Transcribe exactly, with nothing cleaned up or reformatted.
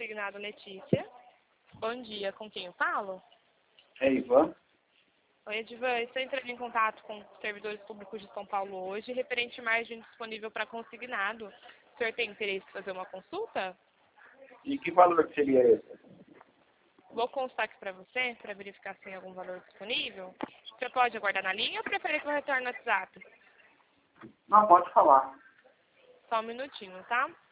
consignado Letícia. Bom dia, com quem eu falo? É Ivan. Oi, Edivan, estou entrando em contato com os servidores públicos de São Paulo hoje, referente à margem disponível para consignado. O senhor tem interesse em fazer uma consulta? E que valor que seria esse? Vou constar aqui para você, para verificar se tem algum valor disponível. Você pode aguardar na linha ou prefere que eu retorne no WhatsApp? Não, pode falar. Só um minutinho, tá?